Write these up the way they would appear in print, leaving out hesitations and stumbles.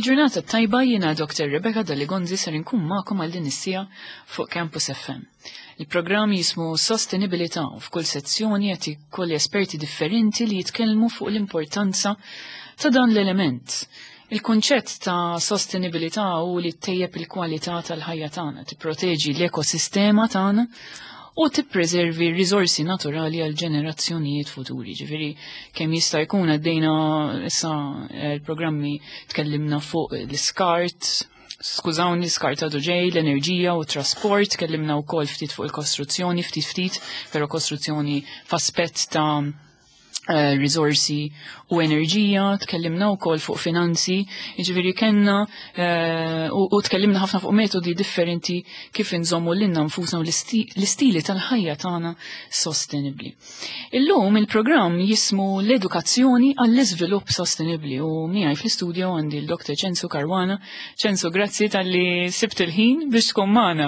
Il-ġurnata tajba jiena Dr. Rebecca Dalligonzi ser inkun magħkom għal din is-sija fuq Campus FM. Il-programm jismu Sostenibilità u f'kull sezzjoni qed ikolli esperti differenti li jitkellmu fuq l-importanza ta' dan l-element. Il-konċett ta' sostenibilità u li ttejjeb il-kwalità tal-ħajja tagħna, tipproteġi l-ekosistema tagħna u tippreservi r-riżorsi naturali għal ġenerazzjonijiet futuri. Ġifieri kemm jista' jkun għaddejna issa l-programmi tkellimna fuq l-iskart, skużawni skart għadu ġej, l-enerġija u trasport, tkellimna wkoll ftit fuq il-kostruzzjoni, ftit, però kostruzzjoni f'aspett ta' risorsi u enerġija, tkellimna wkoll fuq finanzi, jiġifieri kellna u tkellimna ħafna fuq metodi differenti kif inżommu lilna nfusna u l-istili tal-ħajja tagħna sostenibbli. Illum il-programm jismu l-edukazzjoni għall-iżvilupp sostenibbli u miegħi fl-istudju għandi l-Dr. Censu Karwana. Censu, grazzi tal-li sibt il-ħin biex tkun magħna.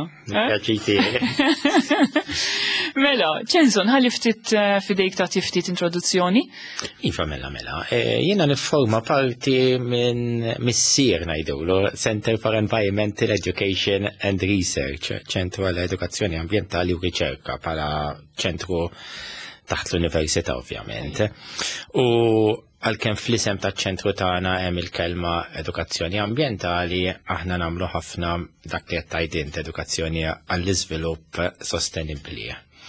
Mela, Censu, nħalli ftit fidejk ta' ftit introduzzjoni. Iva mela. Jiena nifforma parti minn missier ngħidulu Center for Environmental Education and Research, ċentru għall-edukazzjoni ambjentali u riċerka bħala ċentru taħt l-Università ovvjament. U għalkemm fl-isem taċ-ċentru tagħna hemm il-kelma edukazzjoni ambjentali, aħna nagħmlu ħafna dak li qed tgħidint edukazzjoni għall-iżvilupp sostenibbli.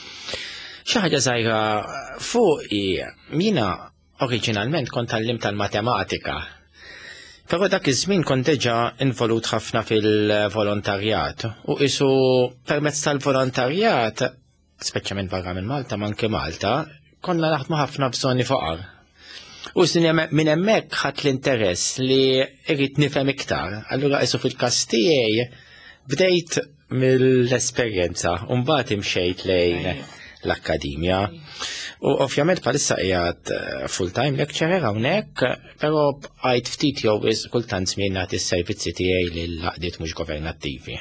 Xi ħaġa żgħira fuqi jiena oriġinalment kont tallim tal-matematika. Però dak iż-żmien kont diġà involut ħafna fil-volontarjat u isu permezz tal-volontarjat, speċjalment barra minn Malta, ma anke Malta, konna naħdmu ħafna f'żoni foqar. U minn hemmhekk ħadd l-interess li rrid nifhem iktar. Allura isu fil-każ tiegħi bdejt mill-esperjenza u mbagħad imxejt lejn l-akkademja. U ovvjament bħalissa qiegħed full-time lecturer hawnhekk, però għajt ftit jew kultant żmien nagħti s-servizzi tiegħi lil laqdiet mhux governattivi.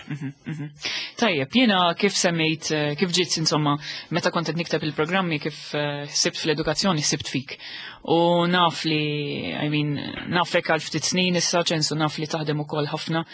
Tajjeb, jiena kif semmejt, kif ġiet insomma, meta kont qed nikteb il-programmi kif sibt fl-edukazzjoni sibt fik. U naf li, nafek għal ftit snin issa Censu naf li taħdem ukoll ħafna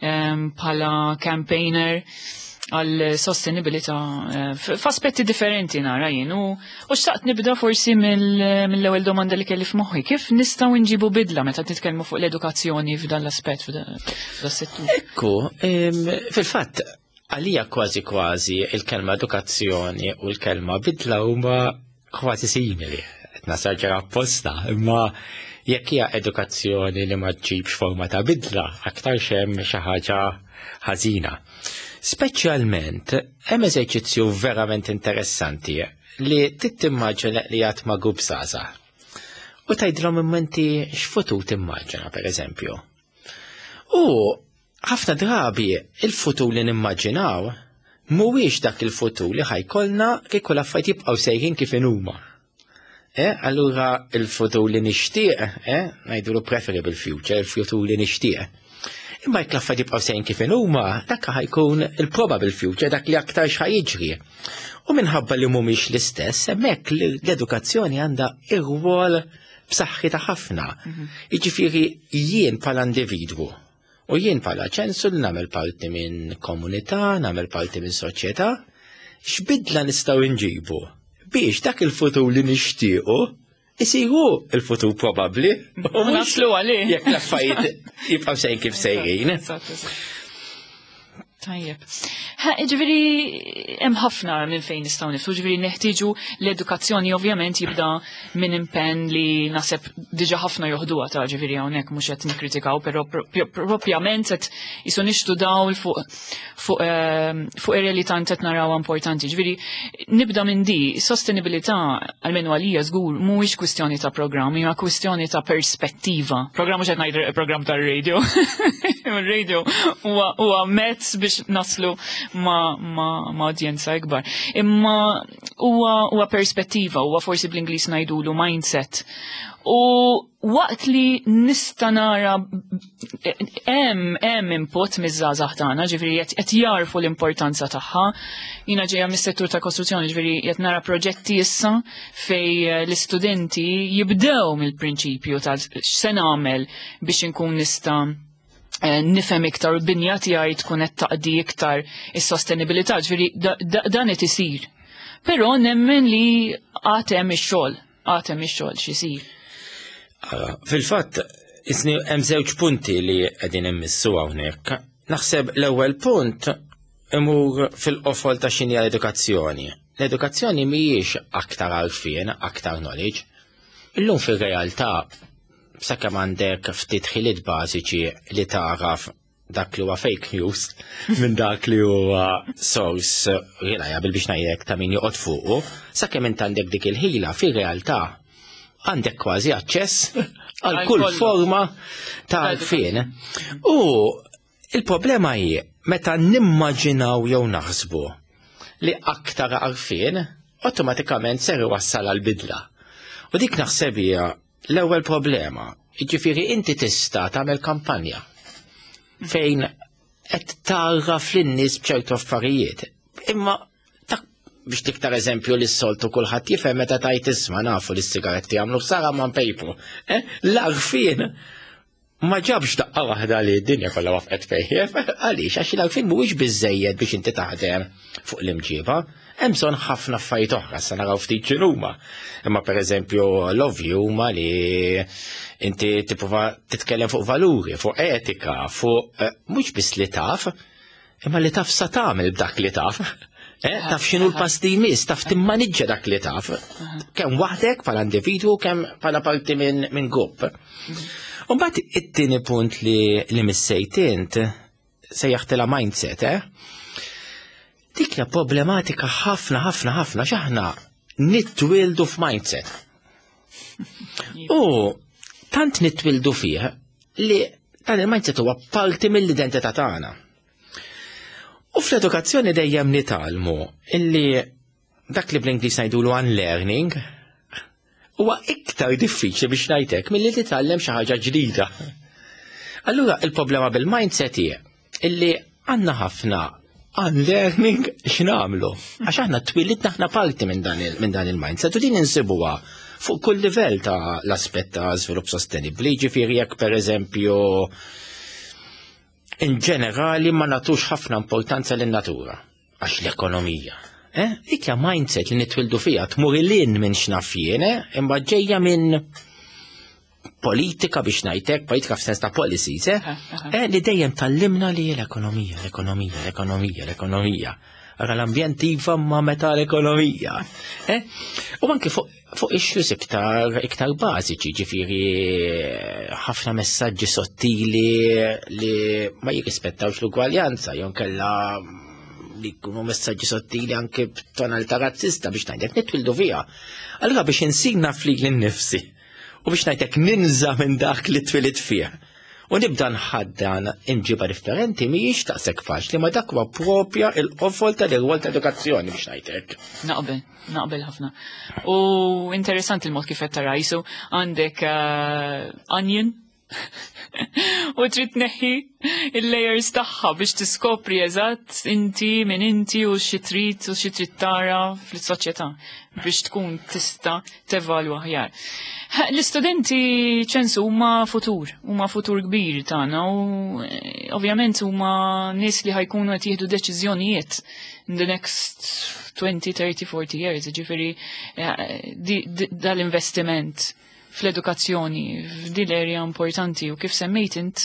bħala campaigner għal sostenibilità f'aspetti differenti nara jien u xtaqt nibda forsi mill-ewwel domanda li kelli f'moħħi. Kif nistgħu nġibu bidla meta titkellmu fuq l-edukazzjoni f'dan l-aspett f'das-settur? Ekku, fil-fatt għalija kważi il-kelma edukazzjoni u l-kelma bidla huma kważi simili. Qed nasaġġar apposta, imma jekk hija edukazzjoni li ma ġġibx forma ta' bidla, aktar xemm xi ħaġa ħażina. Speċjalment, hemm eżerċizzju verament interessanti li tittimmaġina li għad ma' grupp żgħażagħ. U tgħidilhom immenti x'futur timmaġina pereżempju. U ħafna drabi il-futur li nimmaġinaw mhuwiex dak il-futur li ħajkollna kieku l-affarijiet jibqgħu sejrin kif huma. Allura il-futur li nixtieq, ngħidulu preferable future, il-futur li nixtieq. Imma jekk l-affarijiet jibqgħu sejrin kif huma, dak ħajkun il-probable future, dak li aktar x'ħajjiġri. U minħabba li mhumiex l-istess, hemmhekk l-edukazzjoni għandha ir-rwol b'saħħitha ħafna. Jiġifieri jien bħala individwu u jien bħala Censu li nagħmel parti minn komunità, nagħmel parti minn soċjetà, x'bidla nistgħu nġibu biex dak il-futur li nixtiequ isiru il-futur probabbli. U naslu għalih. Jekk l-affarijiet jibqgħu sejrin kif sejrin. Tajjeb. Ġifieri hemm ħafna minn fejn nistgħu niftu, ġifieri neħtieġu l-edukazzjoni ovvjament jibda minn impenn li naħseb diġà ħafna joħduha ta' ġifieri hawnhekk mhux qed nikkritikaw, però proprjament qed isu nixtudaw fuq ir-realtà qed narawha importanti. Ġifieri nibda minn di, sostenibilità għalmenu għalija żgur mhuwiex kwistjoni ta' programm, hija kwistjoni ta' perspettiva. Programm mhux qed ngħid programm tar-radio. Ir-radio huwa mezz biex naslu ma' udjenza ikbar. Imma huwa perspettiva, huwa forsi bl-Ingliż ngħidulu mindset. U waqt li nista' nara hemm input miż-żgħażagħ tagħna, ġifieri qed jarfu l-importanza tagħha. Jiena ġejja mis-settur ta' kostruzzjoni, ġifieri qed nara proġetti issa fej l-istudenti jibdew mill-prinċipju ta' x'se nagħmel biex inkun nista' nifhem iktar u binja tiegħi tkun qed taqdi iktar is-sostenibilità, ġifieri dan qed isir. Però nemmen li għatem ix-xogħol x'isir. Fil-fatt, isni hemm żewġ punti li qegħdin immissu hawnhekk. Naħseb l-ewwel punt imur fil-qofol ta' x'inhi l-edukazzjoni. L-edukazzjoni mhijiex aktar għarfien, aktar knowledge. Illum fir-realtà sakemm għandek ftit ħiliet bażiċi li taraf dak li huwa fake news minn dak li huwa source reliable biex ngħidlek ta' min joqgħod fuqu, sakemm int għandek dik il-ħila fir-realtà għandek kważi aċċess għal kull forma ta' għarfien. U il-problema hi meta nimmaġinaw jew naħsbu li aktar għarfien awtomatikament ser iwassal għal bidla. U dik naħseb hija l-ewwel problema. Jiġifieri inti tista' tagħmel kampanja fejn qed tarraf lin-nies b'ċertu affarijiet. Imma biex tiktar eżempju li s-soltu kulħadd jifhem meta tajt isma' nafu li s-sigaretti jagħmlu ħsara man pejpu. L-għarfien ma ġabx daqqa waħda li d-dinja kollha wafqet fejn. Għaliex għax l-għarfien mhuwiex biżżejjed biex inti taħdem fuq l-imġiba. Hemm bżonn ħafna affarijiet oħra sa naraw ftit x'inhuma. Imma pereżempju l-ovvju huma li inti tipprova titkellem fuq valuri, fuq etika, fuq mhux biss li taf, imma li taf sa tagħmel b'dak li taf. Taf x'inhu l-pass li jmiss, taf timmaniġġa dak li taf. Kemm waħdek bħala individwu, kemm bħala parti minn grupp. U mbagħad it-tieni punt li missejt int sejjaħtilha mindset, dik hija problematika ħafna x'aħna nittwildu f'mindset. U tant nittwildu fih li dan il-mindset huwa parti mill-identità tagħna. U fl-edukazzjoni dejjem nitalmu illi dak li bl-Ingliż ngħidulu unlearning huwa iktar diffiċli biex ngħidlek milli titgħallem xi ħaġa ġdida. Allura il-problema bil-mindset hi illi għandna ħafna unlearning x'nagħmlu. Għax aħna twilidna aħna parti minn dan il-mindset u din insibuha fuq kull livell ta' l-aspett ta' żvilupp sostenibbli, ġifieri jekk pereżempju in ġenerali ma nagħtux ħafna importanza lin-natura għax l-ekonomija. Dik hija mindset li nitwildu fiha tmur lin minn x'naf jien, imma ġejja minn politika biex ngħidlek, politika f'sens ta' policies, li dejjem tallimna li l-ekonomija. Ara l-ambjent iva ma meta l-ekonomija. U anke fuq issues iktar bażiċi, ġifieri ħafna messaġġi sottili li ma jirrispettawx l-ugwaljanza, jew kellha li jkunu messaġġi sottili anke b'tonalità razzista biex ngħidlek nitwildu fiha. Allura biex insina flik lin-nifsi u biex ngħidlek ninża minn dak li twilit fih. U nibda nħaddan imġiba differenti mhijiex taqsek faċli ma dak huwa propja l-qofol tal-irwol ta' edukazzjoni biex ngħidlek. Naqbel ħafna. U interessanti il-mod kif qed tarajsu għandek onion u trid tneħħi il-layers tagħha biex tiskopri eżatt inti minn inti u xi trid tara fis-soċjetà biex tkun tista' tevalwa aħjar. L-istudenti ċensu huma futur kbir tagħna u ovvjament huma nies li ħajkunu qed jieħdu deċiżjonijiet in the next 20, 30, 40 years, ġifieri dal-investiment fl-edukazzjoni f'din l-area importanti u kif semmejt int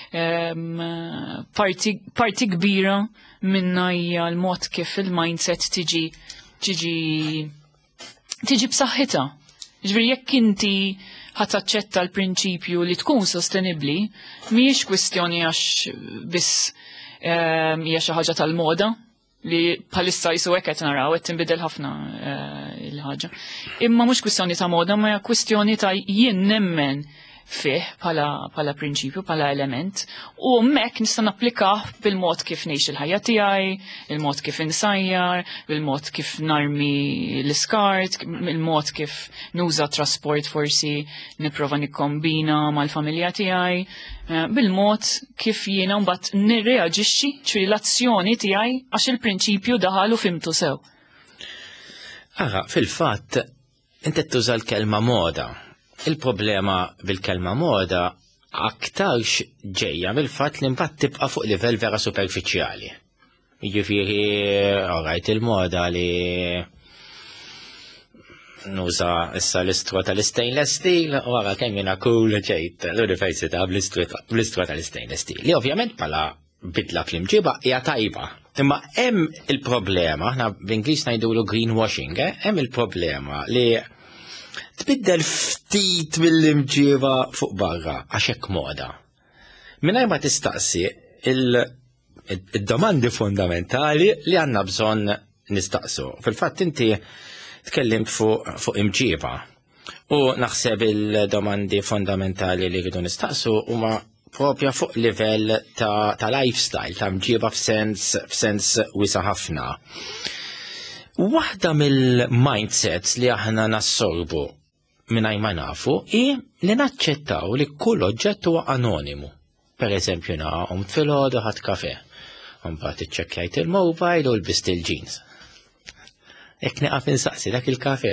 parti kbira minna hija l-mod kif il-mindset tiġi b'saħħitha. Ġifieri jekk inti ħataċċetta l-prinċipju li tkun sostenibbli, mhijiex kwistjoni għax biss hija xi ħaġa tal-moda li bħalissa jisu qed naraw qed tinbidel ħafna il-ħaġa. Imma mhux kwistjoni ta' moda, ma kwistjoni ta' jien nemmen fih bħala prinċipju, bħala element, u hemmhekk nista' napplikah bil-mod kif ngħix il-ħajja tiegħi, il-mod kif insajjar, bil-mod kif narmi l-iskart, il-mod kif nuża trasport forsi nipprova nikkombina mal-familja tiegħi, bil-mod kif jiena mbagħad nirreaġixxi ċri l-azzjoni tiegħi għax il-prinċipju daħal u fimtu sew. Fil-fatt inti tuża l-kelma moda. Il-problema bil-kelma moda aktarx ġejja mill-fatt li mbagħad tibqa' fuq livell vera superfiċjali. Jiġifieri orajt il-moda li nuża issa l-istru tal-stainless steel wara kemm jiena cool ġejt l-Università bl-istru tal-stainless steel. Li ovvjament bħala bidla fl-imġiba hija tajba. Imma hemm il-problema, aħna b'Ingliż ngħidulu greenwashing, hemm il-problema li tbiddel ftit mill-imġiba fuq barra għax hekk moda. Mingħajr ma tistaqsi il-domandi fundamentali li għandna bżonn nistaqsu. Fil-fatt inti tkellimt fuq imġiba u naħseb il-domandi fundamentali li rridu nistaqsu huma propja fuq livell ta' lifestyle, ta' mġiba f'sens wisa ħafna. Waħda mill-mindsets li aħna nassorbu mingħajr ma nafu hi li naċċettaw li kull oġġett huwa anonimu. Pereżempju naqgħod filgħodu ħadd kafè. Mbagħad iċċekkjajt il-mobile u lbist il-jeans. Jekk nieqaf insaqsi dak il-kafè.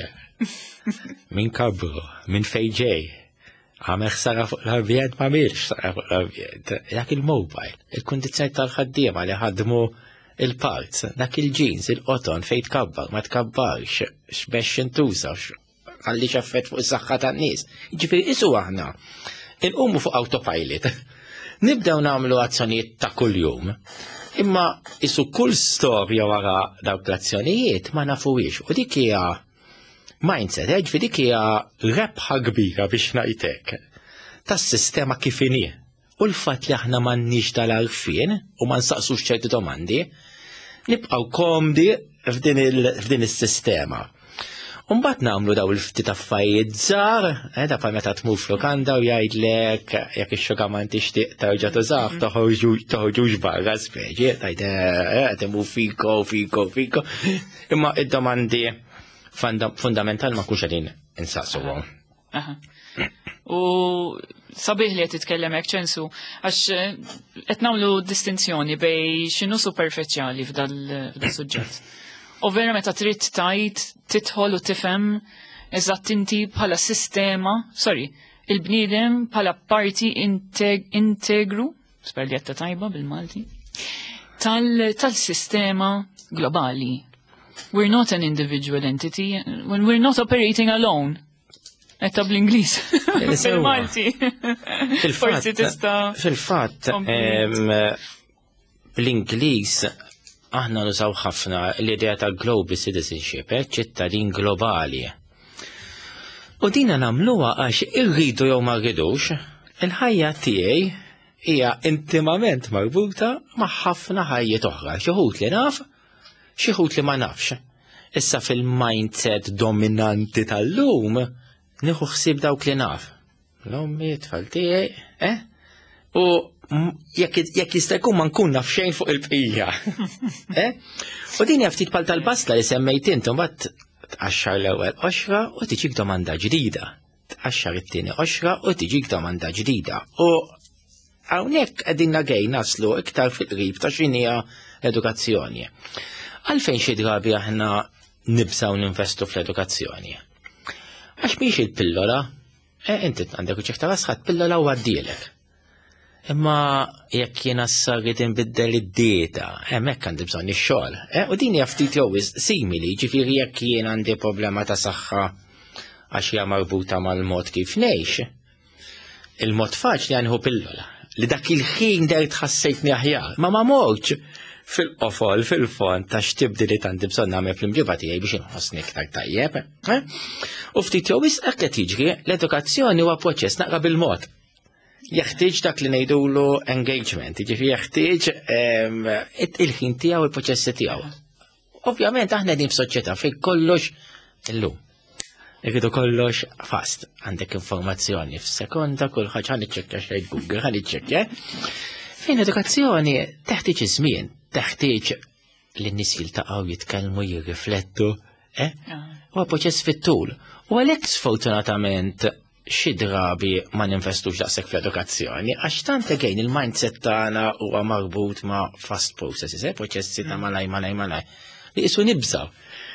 Min kabru, min fejn ġej. Għamel ħsara fuq l-ambjent ma milx ħsara fuq l-ambjent. Dak il-mobile, il-kundizzjoni tal-ħaddiema li ħadmu il-parts, dak il-jeans, il-qoton fejn tkabbar, ma tkabbarx, x'bex intuża, għalli xaffet fuq is-saħħa tan-nies. Jiġifieri isu aħna inqumu fuq autopilot. Nibdew nagħmlu azzjonijiet ta' kuljum. Imma isu kull storja wara dawk l-azzjonijiet ma nafuwiex. U dik hija mindset, ġifieri dik hija rebħa kbira biex ngħidlek tas-sistema kif inhi. U l-fatt li aħna m'għandniex tal-għarfien u ma nsaqsux ċerti domandi, nibqgħu komdi f'din is-sistema. U mbagħad nagħmlu daw il-ftit affarijiet żgħar, da bħal meta tmur f'lokanda u jgħidlek jekk ix-xokament tixtieq terġa' tużah toħorġux barra speċi, tgħid imur fiko. Imma id-domandi fundamentali ma kunx qegħdin insaqsuhom. U sabiħ li qed titkellem hekk ċensu għax qed nagħmlu distinzjoni bejn x'inhu superfiċjali f'dal suġġett. U vera meta trid tgħid tidħol u tifhem eżatt inti bħala sistema, il-bniedem bħala parti integru, sper li qed tajba bil-Malti, tal-sistema globali. We're not an individual entity, when we're not operating alone. Etta bl-Ingliż. Bil-Malti. Fil-fatt, bl-Ingliż aħna nużaw ħafna l-idea ta' global citizenship, ċittadin globali. U dina nagħmluha għax irridu jew ma rridux, il-ħajja tiegħi hija intimament marbuta ma' ħafna ħajjiet oħra, xi wħud li naf, xi wħud li ma nafx. Issa fil-mindset dominanti tal-lum nieħu ħsieb dawk li naf. L-ommi, tfal tiegħi, u jekk jista' jkun ma nkun naf xejn fuq il-bqija. U din hija ftit bħal tal-basta li semmejt intom mbagħad tqaxxar l-ewwel qoxra u tiġik domanda ġdida. Tqaxxar it-tieni qoxra u tiġik domanda ġdida. U hawnhekk qegħdin nagej naslu iktar fil-qrib ta' x'inhija l-edukazzjoni. Għalfejn xi drabi aħna nibsaw ninvestu fl-edukazzjoni. Għax mhix il-pillola, inti għandek uċċeħta rasħat pillola u għaddielek. Imma jekk jiena s-sarrit inbiddel id-dieta, hemmhekk għandi bżonn ix-xogħol. U din hija ftit jew simili, ġifieri jekk jien għandi problema ta' saħħa għax hija marbuta mal-mod kif ngħix. Il-mod faċli għanħu pillola li dak il-ħin der tħassejtni aħjar, ma morx fil-qofol, fil-fond ta' x'tibdiet għandi bżonn nagħmel fl-imġiba tiegħi biex inħossni iktar tajjeb. U ftit jew hekk qed jiġri l-edukazzjoni huwa proċess naqra bil-mod. Jeħtieġ dak li ngħidulu engagement, jiġifieri jeħtieġ il-ħin tiegħu il-proċessi tiegħu. Ovvjament aħna qegħdin f'soċjetà fejn kollox illum. Irridu kollox fast, għandek informazzjoni f'sekonda, kull ħaġa ħaniċċekkja xejn Google, ħaniċċekkja. Fejn edukazzjoni teħtieġ iż-żmien, teħtieġ li n-nies jiltaqgħu jitkellmu jirriflettu, huwa proċess fit-tul. U għalhekk sfortunatament xi drabi ma ninvestux daqshekk fl-edukazzjoni, għax tant again il-mindset tagħna huwa marbut ma' fast processes, proċessi ta' malaj li qisu nibżaw.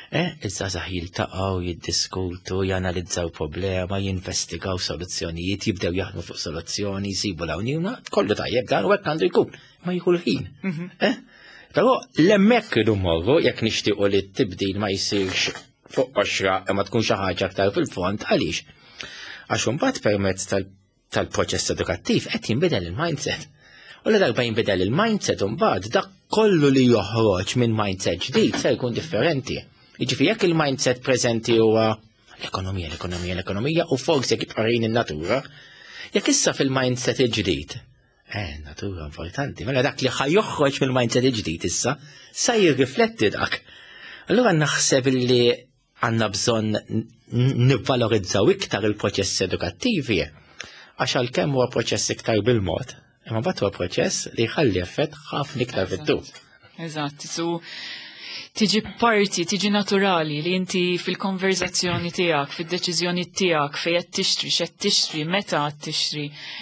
Iż-żgħażagħ jiltaqgħu, jiddiskutu, janalizzaw problema, jinvestigaw soluzzjonijiet, jibdew jaħdmu fuq soluzzjoni, jsibu l-hawnina, kollu tajjeb dan u hekk għandu jkun, ma jieħu l-ħin. Però l-hemmhekk idu mmorru jekk nixtiequ li t-tibdil ma jsirx fuq qoxra imma tkun xi ħaġa aktar fil-fond għaliex. Għax imbagħad permezz tal-proċess edukattiv qed jinbidel il-mindset. U li darba jinbidel il-mindset imbagħad dak kollu li joħroġ minn mindset ġdid se jkun differenti. Jiġifieri jekk il-mindset preżenti huwa l-ekonomija u forsi jekk tqarrin in-natura, jekk issa fil-mindset il-ġdid. Natura importanti, mela dak li ħajoħroġ mill-mindset il-ġdid issa sa jirrifletti dak. Allura naħseb li għandna bżonn nivvalorizzaw iktar il-proċess edukattivi għax għalkemm huwa proċess iktar bil-mod, imma mbagħad huwa proċess li jħalli effett ħafna iktar fit-tul. Eżatt, tiġi parti, tiġi naturali li inti fil-konverzazzjoni tiegħek, fid-deċiżjoni tiegħek fejn qed tixtri, x'qed tixtri, meta qed tixtri.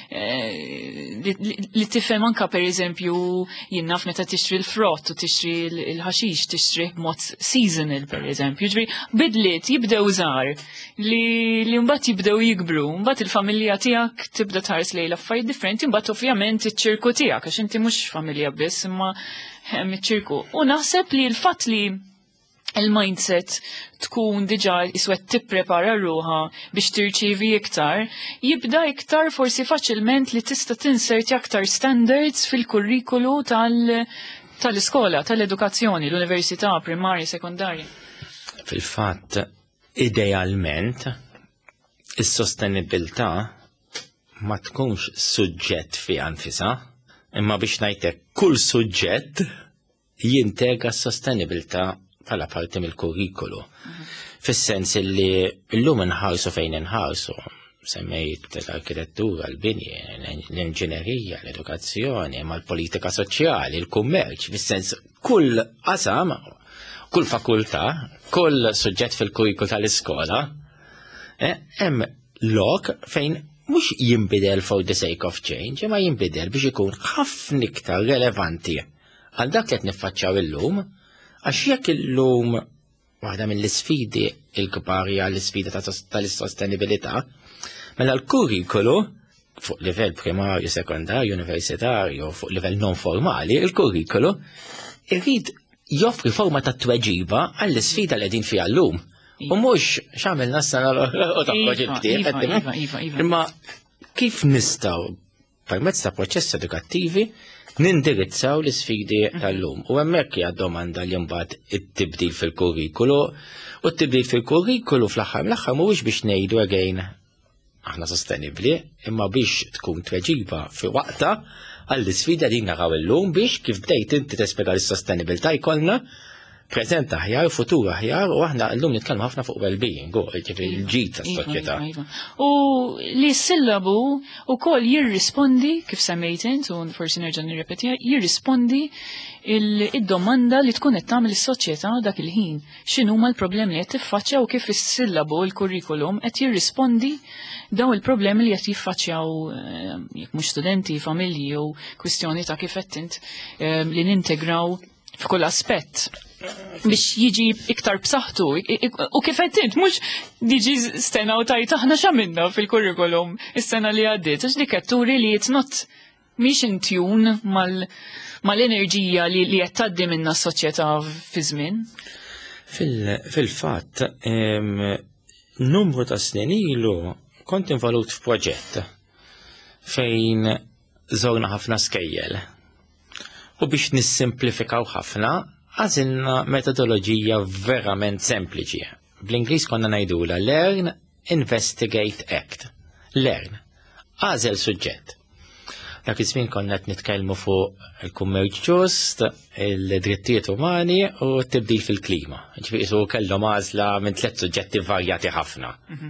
Li tifhem anke pereżempju jien naf meta tixtri l-frott u tixtri l-ħaxix, tixtri b'mod seasonal pereżempju. Ġifieri bidliet jibdew żgħar li mbagħad jibdew jikbru, mbagħad il-familja tiegħek tibda tħares lejn affarijiet differenti, mbagħad ovvjament iċ-ċirku tiegħek għax inti mhux familja biss imma ċirku. U naħseb li l-fatt li il-mindset tkun diġà iswed tipprepara ruha biex tirċievi iktar, jibda iktar forsi faċilment li tista' tinserti aktar standards fil-kurrikulu tal-iskola, tal-edukazzjoni, l-università, primarja, sekondarja. Fil-fatt, idealment, is-sostenibilità ma tkunx suġġett fi anfisa, imma biex ngħidlek kull suġġett jintegra s-sostenibilità bħala parti mill-kurrikulu. Fis-sens li llum inħarsu fejn inħarsu, semmejt l-arkitettura, l-binji, l-inġinerija, l-edukazzjoni, ma l-politika soċjali, l-kummerċ, fis-sens kull qasam, kull fakultà, kull suġġett fil-kurrikulu tal-iskola, hemm lok fejn mhux jinbidel for the sake of change, imma jinbidel biex ikun ħafna iktar relevanti għal dak li qed niffaċċjaw illum, għax jekk illum waħda mill-isfidi l-kbar hija l-isfida tal-sostenibilità, mela l-kurrikulu fuq livell primarju, sekondarju, universitarju, fuq livell non formali, il-kurrikulu irrid joffri forma ta' tweġiba għall-isfida li qegħdin fiha llum. U mux xamil nassana u ta' proġetti, imma kif nistaw permezz ta' proċess edukattivi nindirizzaw l-sfidi tal-lum. U hemmhekk hija domanda li mbagħad it-tibdil fil-kurrikulu, u t-tibdil fil-kurrikulu fl-aħħar mill-aħħar mhuwiex biex ngħidu again aħna sostenibbli, imma biex tkun tweġiba fi waqta għall-isfida li naraw illum biex kif bdejt inti tespjega l-sostenibilità jkollna preżent aħjar, futur aħjar, u aħna llum nitkellmu ħafna fuq well-being, il-ġid tas-soċjetà. U li s-sillabu wkoll jirrispondi, kif semmejt int, u forsi nerġa' nirrepetiha, jirrispondi id-domanda li tkun qed tagħmel is-soċjetà dak il-ħin. X'inhuma l-problemi li qed tiffaċċjaw u kif is-sillabu l-kurrikulum qed jirrispondi daw il-problemi li qed jiffaċċjaw jekk mhux studenti, familji u kwistjoni ta' kif qed int li nintegraw f'kull aspett biex jiġi iktar b'saħħtu. U kif qed int mhux diġi stena u tajt aħna x'għamilna fil-kurrikulum is-sena li għaddiet, għax dik qed turi li it's not mhix intjun mal-enerġija li qed tgħaddi minnha s-soċjetà fi żmien. Fil-fatt, numru ta' snin ilu kont involut f'proġett fejn żorna ħafna skejjel. U biex nissimplifikaw ħafna, għażilna metodoloġija verament sempliċi. Bl-Ingliż konna ngħidula Learn, Investigate, Act. Learn. Għażel suġġett. Dak iż-żmien konna qed nitkellmu fuq il-kummerċ ġust, il-drittijiet umani u t-tibdil fil-klima. Ġifieri kellhom għażla minn 3 suġġetti varjati ħafna.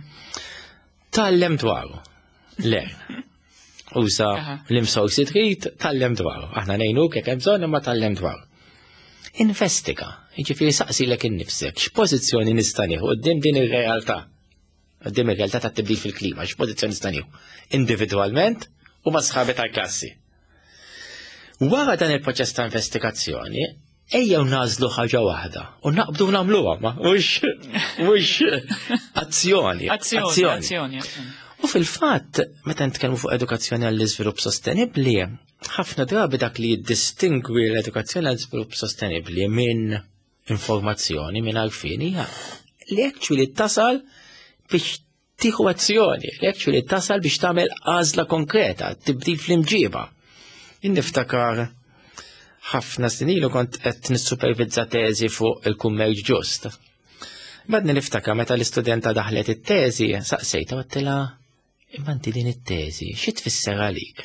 Tallem dwaru. Learn. Usa l-imsorsi trid tallem dwaru. Aħna ngħinuk jekk hemm bżonn imma tallem dwaru. Investiga, jiġifieri saqsilek innifsek, x'pożizzjoni nista' nieħu quddiem din ir-realtà. Quddiem ir-realtà tat-tibdil fil-klima, x'pożizzjoni nista' nieħu individwalment u ma' sħabi tal-klassi. Wara dan il-proċess ta' investigazzjoni, ejjew nażlu ħaġa waħda u naqbdu nagħmluha, mhux azzjoni. Azzjoni. U fil-fatt, meta nitkellmu fuq edukazzjoni għall-iżvilupp sostenibbli, ħafna drabi dak li jiddistingwi l-edukazzjoni għall-iżvilupp sostenibbli minn informazzjoni, minn għarfien hija li actually tasal biex tieħu azzjoni, li actually tasal biex tagħmel għażla konkreta, tibdil fl-imġiba. Niftakar ħafna snin kont qed nissupervizza teżi fuq il-kummerċ ġust. Badni niftakar meta l-istudenta daħlet it-teżi, saqsejta għattila, imma inti din it-teżi, xi tfisser għalik?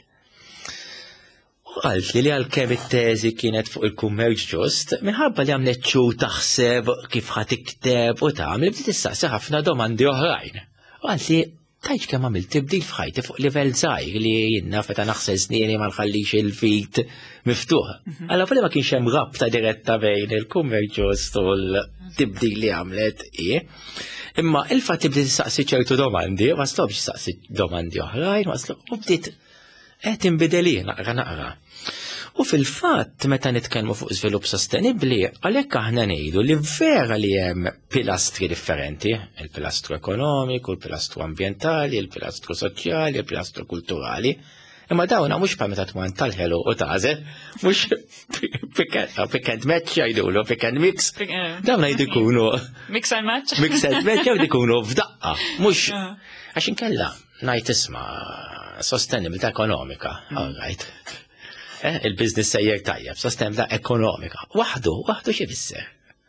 U qalt li għalkemm it-teżi kienet fuq il-kummerċ ġust, minħabba li għamlet xhur taħseb kif ħadd tikteb u tagħmel bdiet tistaqsi ħafna domandi oħrajn. U qalt li tajġ kemm għamilt tibdil f'ħajti fuq livell żgħir li jiena feta naħsel snieni ma nħallix il-fit miftuħ. Alla ma kienx hemm rabta diretta bejn il-kummerċ ġust u l-tibdil li għamlet imma il-fatt tibdiet tistaqsi ċertu domandi, waslu biex tistaqsi domandi oħrajn, waslu u bdiet qed inbidel naqra. U fil-fatt meta nitkellmu fuq żvilupp sostenibbli, għalhekk aħna ngħidu li vera li hemm pilastri differenti, il-pilastru ekonomiku, il-pilastru ambjentali, il-pilastru soċjali, il-pilastru kulturali. Imma dawna mhux bħal meta tmur tal-ħelu u tażel, mhux pick and match jgħidulu, pick and mix. Dawna jkunu mix and match. Mix and match jkunu f'daqqa, mhux għax inkella ngħid isma' sostenibilità ekonomika, all right. Il-biznis sejjer tajjeb, sostenibilità ekonomika. Waħdu xi fisser.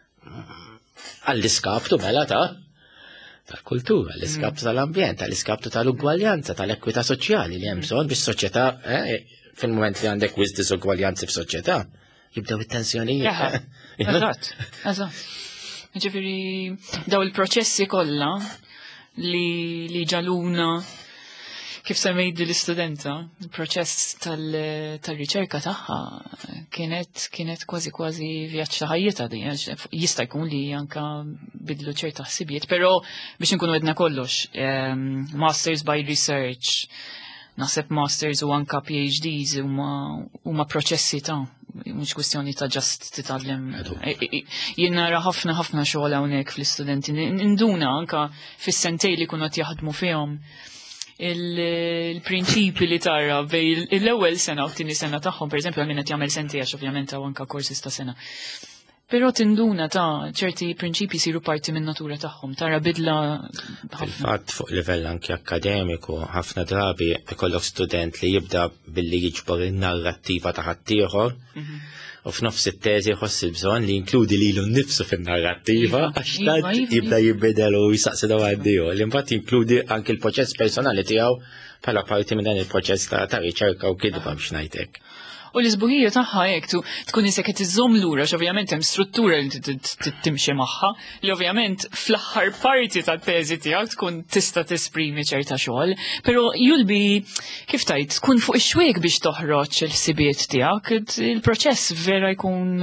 Għall-iskaptu mela tal-kultura, l-iskaptu tal-ambjent, tal-iskaptu tal-ugwaljanza, tal-ekwità soċjali li hemm bżonn biex soċjetà fil-mument li għandek wis disugwaljanzi f'soċjetà jibdew it-tensjonijiet. Eżatt. Ġifieri daw il-proċessi kollha li ġaluna kif semmejdu l-istudenta, il-proċess tal-riċerka tagħha kienet kważi vjaġġ ta' ħajjita di, jista' jkun li anka bidlu ċerta ħsibijiet, però biex nkunu għedna kollox, masters by research, naħseb masters u anka PhDs huma proċessi ta' mhux kwestjoni ta' ġast titgħallem. Jien nara ħafna xogħol hawnhekk fl-istudenti, induna anka fis-sentej li kunu qed jaħdmu fihom il-prinċipi li tara bej l-ewwel sena u t-tieni sena tagħhom, pereżempju għal min qed jagħmel sentej għax ovvjament hawn anke korsis ta' sena. Però tinduna ta' ċerti prinċipi siru parti minn natura tagħhom, tara bidla. Fil-fatt fuq livell anke akademiku, ħafna drabi ikollok student li jibda billi jiġbor in-narrattiva ta' ħaddieħor u f'nofs it-teżi jħoss il-bżonn li jinkludi lilu nnifsu fin-narrattiva għax tant jibda jibbidel u jsaqsi dawgħaddieħor li mbagħad jinkludi anke l-proċess personali tiegħu bħala parti minn dan il-proċess ta' riċerka u kidba biex ngħidlek. U l-isbuħija tagħha hekk tkun isek qed iżżomm lura x'ovvjament hemm struttura li timxi magħha li ovvjament fl-aħħar parti tat-teżi tiegħek tkun tista' tesprimi ċerta xogħol, però julbi kif tajt tkun fuq ix-xwieq biex toħroġ il-ħsibiet tiegħek, il-proċess vera jkun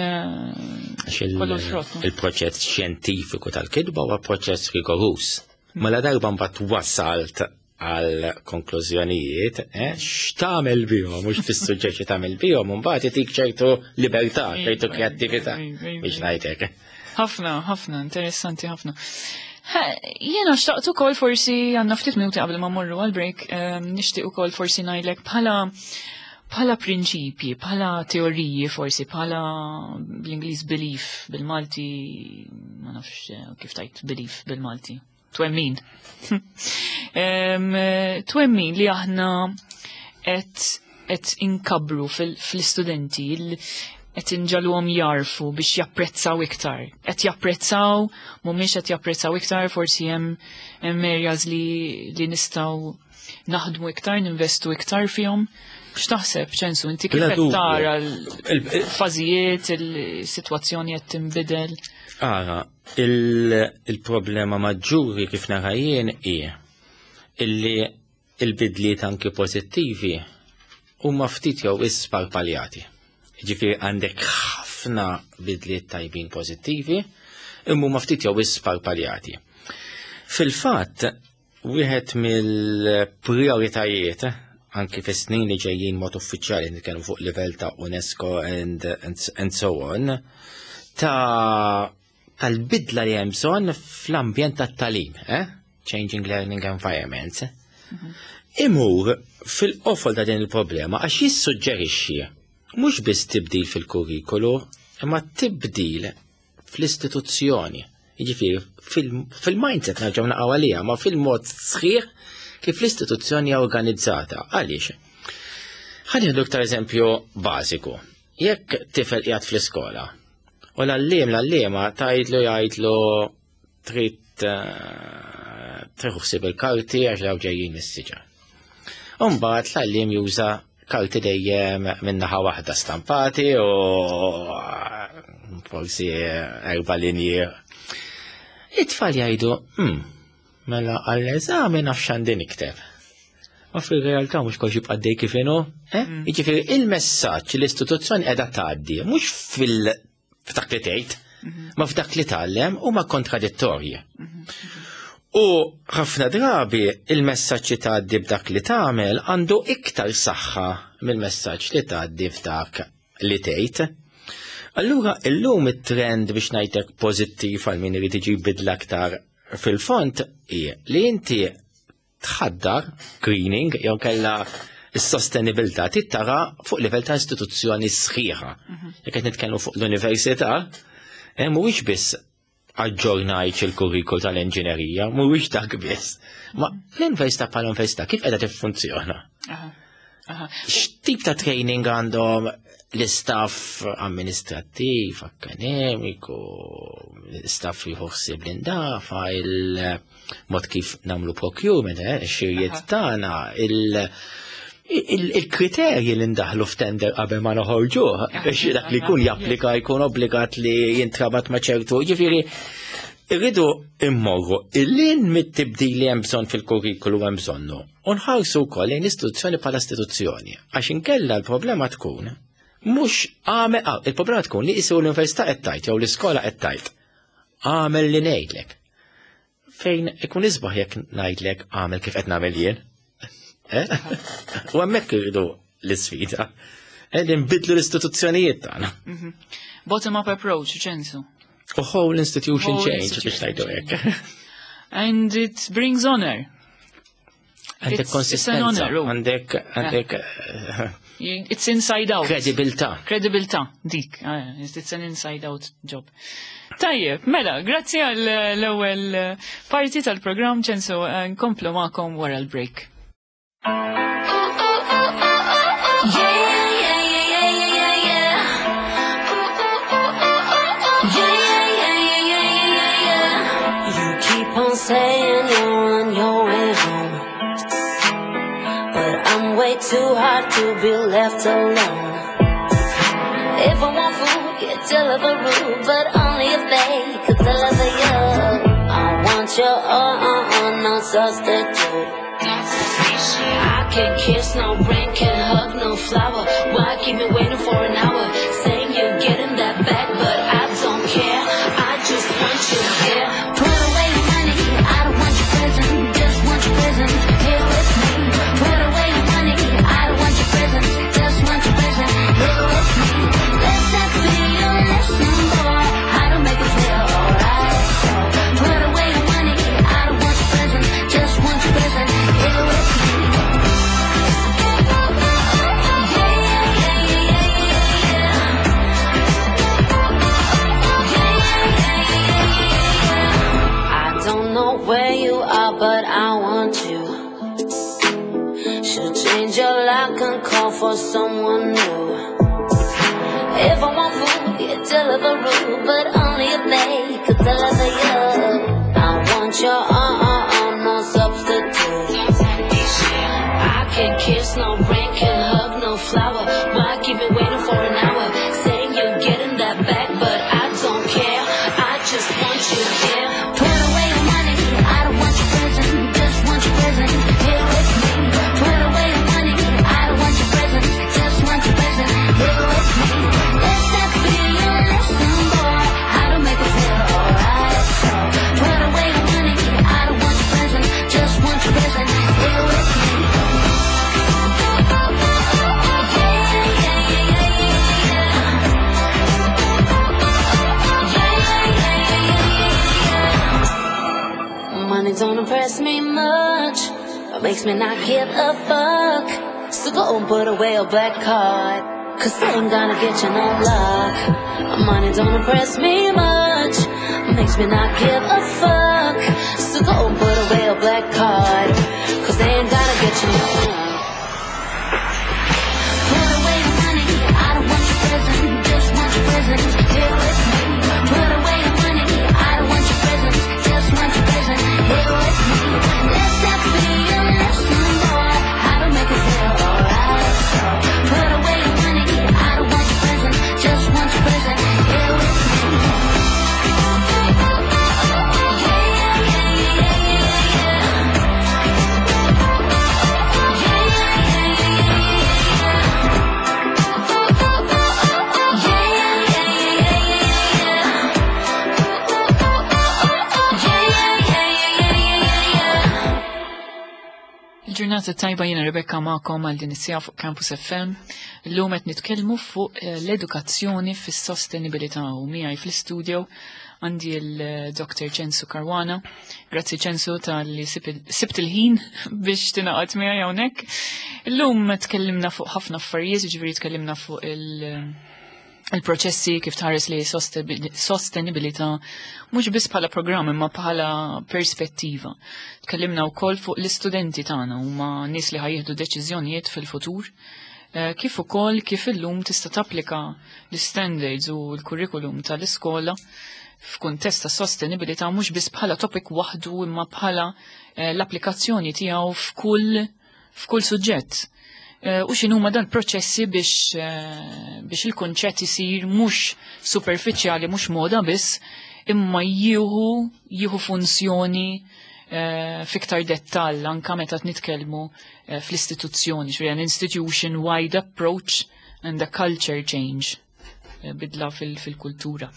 kollu frott. Il-proċess xjentifiku tal-kidba huwa proċess rigorus. Mela darba mbagħad wasalt għal konklużjonijiet, x'tagħmel bihom, mhux fis-suġġett tagħmel bihom, mbagħad itik ċertu libertà, ċertu kreattività biex ngħidlek. Ħafna, interessanti ħafna. Jiena xtaqt ukoll forsi għandna ftit minuti qabel ma mmorru għal break, nixtieq ukoll forsi ngħidlek bħala prinċipji, bħala teoriji forsi, bħala bl-Ingliż belief, bil-Malti, ma nafx kif tajt belief bil-Malti. Twemmin. Twemmin li aħna qed inkabru fl-istudenti qed inġalhom jarfu biex japprezzaw iktar. Qed japprezzaw, mhumiex qed japprezzaw iktar, forsi hemm areas li nistgħu naħdmu iktar, ninvestu iktar fihom. X'taħseb ċensu inti kif qed tara l-fażijiet, il-sitwazzjoni qed tinbidel? Il-problema maġġuri kif nara jien hija illi il-bidliet anki pożittivi huma ftit jew isparpaljati. Ġifieri għandek ħafna bidliet tajbin pożittivi imma huma ftit jew isparpaljati. Fil-fatt wieħed mill-prijoritajiet anki fis-snin li ġejjin mod uffiċjali nitkellmu fuq livell ta' UNESCO and so on, tal-bidla li hemm bżonn fl-ambjent tat-tagħlim, changing learning environments. Imur fil-qofol ta' din il-problema għax jissuġġerixxi mhux biss tibdil fil-kurrikulu, imma tibdil fl-istituzzjoni. Jiġifieri fil-mindset nerġgħu naqgħu għaliha, ma fil-mod sħiħ kif l-istituzzjoni hija organizzata. Għaliex? Ħalli iktar eżempju bażiku. Jekk tifel qiegħed fl-iskola u l-allima jgħidlu trid ħsieb il-karti għax daw ġejjin mis-siġar. Mbagħad l-allim juża karti dejjem min-naħa waħda stampati u forsi 4 linji. It-tfal jgħidu, mela għall-eżami naf x'għandi nikteb. Ma fil-realtà mhux kollox jibqa' dej kif inhu, Jiġifieri il-messaġġ l-istituzzjoni qiegħda tgħaddi mhux f'dak li tgħid, ma f'dak li tgħallem huma kontradittorji. U ħafna drabi il-messaġġ li tgħaddi b'dak li tagħmel għandu iktar saħħa mill-messaġġ li tgħaddi f'dak li tgħid. Allura illum it-trend biex ngħidlek pożittiv għal min irid iġib bidla aktar fil-fond hi li inti tħaddar greening jew kellha s-sostenibilità tittara fuq livell ta' istituzzjoni sħiħa. Jekk qed nitkellmu fuq l-università, mhuwiex biss aġġornajt il-kurrikul tal-inġinerija, mhuwiex dak biss. Ma l-università bħala università kif qiegħda tiffunzjona? X'tip ta' training għandhom l-istaff amministrattiv, akademiku, l-istaff li ħossib l-indafa, il-mod kif namlu procurement, xirjiet tagħna, il-kriterji li ndaħlu f'tender qabel ma noħorġuh, biex dak li jkun japplika jkun obbligat li jintrabat ma' ċertu, ġifieri irridu immorru il-lin mit-tibdil li hemm bżonn fil-kurrikulu hemm bżonnu. U nħarsu wkoll lejn istituzzjoni bħala istituzzjoni, għax inkella l-problema tkun mhux il-problema tkun li jisir l-università qed tgħid jew l-iskola qed tgħid. Għamel li ngħidlek. Fejn ikun isbaħ jekk ngħidlek għamel kif qed nagħmel jien. U hemmhekk irridu l-isfida. Nbidlu l-istituzzjonijiet tagħna. Bottom-up approach, ċensu. A whole institution change biex ngħidu hekk. And it brings honor. Għandek konsistenza, għandek it's inside out. Kredibilità, dik. It's an inside out job. Tajjeb, mela, grazzi għall-ewwel parti tal-programm ċensu nkomplu magħkom wara l-break. You keep on saying you're on your way home, but I'm way too hard to be left alone. If I want food, you deliver rude, but only if they could deliver you. I want your no substitute. I can't kiss, no ring, can't hug, no flower. Why keep me waiting for an hour? Saying you're getting that back, but I don't care. I just want you here. Put away your money, I don't want your present, just want your present here with me. Put away your money, I don't want your present, just want your present here with me. Let that be your lesson, boy, how to make it feel alright. So put away your money, I don't want your present, just want your present here with me. Where you are, but I want you. Should change your lock and call for someone new. If I want food, you deliver rude, but only if they could deliver you. I want your no substitute. I can't kiss, no ring, can't hug, no flower. Why keep me waiting for an hour? Saying you're getting that back, but I don't care. I just want you here. Put away your money, I don't want your present, just want your present here with me. Put away your money, I don't want your present, just want your present here with me. Let that be your lesson, boy, how to make it feel alright. So put away your money, I money don't impress me much, but makes me not give a fuck. So go and put away a black card, 'cause they ain't gonna get you no luck. Money don't impress me much, makes me not give a fuck. So go and put away a black card, 'cause they ain't gonna get you no luck. Put away the money, I don't want your present, just want your present, here with me. Put away the money, I don't want your present, just want your present, here with me. Let that be a lesson, boy, how to make it feel alright. So put away the money, I don't want your present, just want your present, here with me. Il-ġurnata tajba jiena Rebecca ma'kom għal din is-sija fuq Campus FM. Illum qed nitkellmu fuq l-edukazzjoni fis-sostenibilità u miegħi fl-istudio għandi l-Dr. Censu Caruana. Grazzi Censu tal-li sibt il-ħin biex tingħaqad miegħi hawnhekk. Illum tkellimna fuq ħafna affarijiet, ġifieri tkellimna fuq il-proċessi kif tħares li sostenibilità mhux biss bħala programm imma bħala perspettiva. Tkellimna wkoll fuq l-istudenti tagħna huma nies li ħajjieħdu deċiżjonijiet fil-futur, kif ukoll kif illum tista' tapplika l-standards u l-kurrikulum tal-iskola f'kuntest ta' sostenibilità mhux biss bħala topic waħdu imma bħala l-applikazzjoni tiegħu f'kull suġġett. U x'inhuma dan proċessi biex il-kunċett isir mhux superfiċjali, mhux moda biss, imma jieħu funzjoni fiktar dettall anka meta nitkellmu fl-istituzzjoni, ġifieri an institution-wide approach and a culture change, bidla fil-kultura.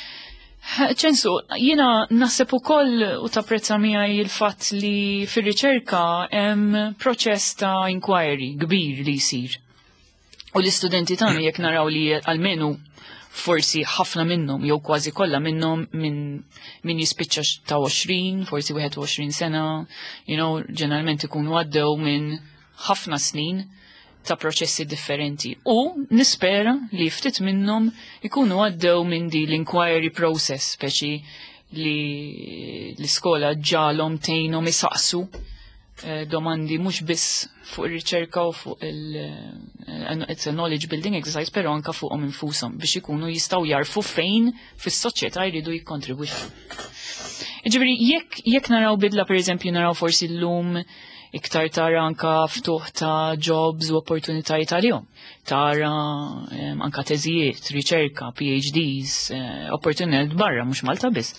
Ċensu, jiena naħseb ukoll u tapprezza miegħi il-fatt li fir-riċerka hemm proċess ta' inquiry kbir li jsir. U l-istudenti tagħna jekk naraw li almenu forsi ħafna minnhom jew kważi kollha minnhom min jispiċċa ta' 20, forsi 21 sena, ġeneralment ikunu għaddew minn ħafna snin ta' proċessi differenti. U nispera li ftit minnhom ikunu għaddew minn di l-inquiry process, speċi li l-iskola ġalhom tgħinhom isaqsu domandi mhux biss fuq ir-riċerka u fuq il-knowledge building exercise, però anka fuqhom infushom biex ikunu jistgħu jarfu fejn fis-soċjetà jridu jikkontribwixxu. Ġifieri jekk naraw bidla pereżempju naraw forsi llum iktar tara anka ftuħ ta' jobs u opportunitajiet għalihom. Tara anka teżijiet, riċerka, PhDs, opportunitajiet barra, mhux Malta biss,